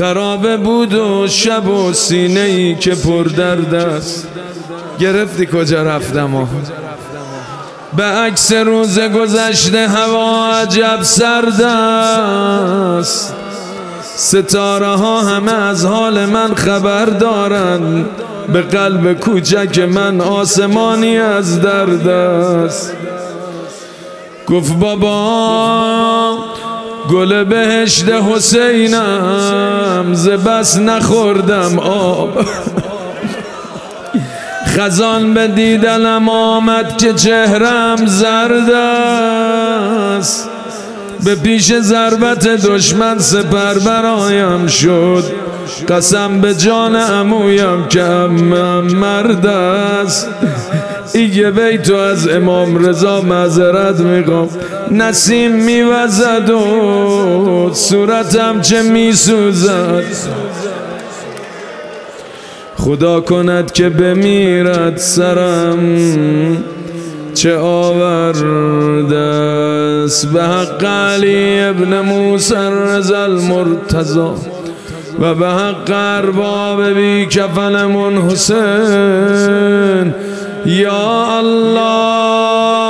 خرابه بود و شب و سینه ای که پر درد است. گرفتی کجا رفتم به عکس روز گذشته هوا عجب سرد است. ستاره ها همه از حال من خبر دارند، به قلب کوچک من آسمانی از درد است. گفت بابا گل بهشت حسینم، ز بس نخوردم آب. خزان به دیدنم آمد که چهرم زرد است. به پیش ضربت دشمن سپر برایم شد، قسم به جان عمویم که عمم مرد است. یه بیتو از امام رضا معذرت میخوام، نسیم میوزد و صورتم چه میسوزد. خدا کند که بمیرد سرم چه آورده است. به حق علی ابن موسی رضا المرتضی و به حق ارباب بی کفنمون حسین. یا الله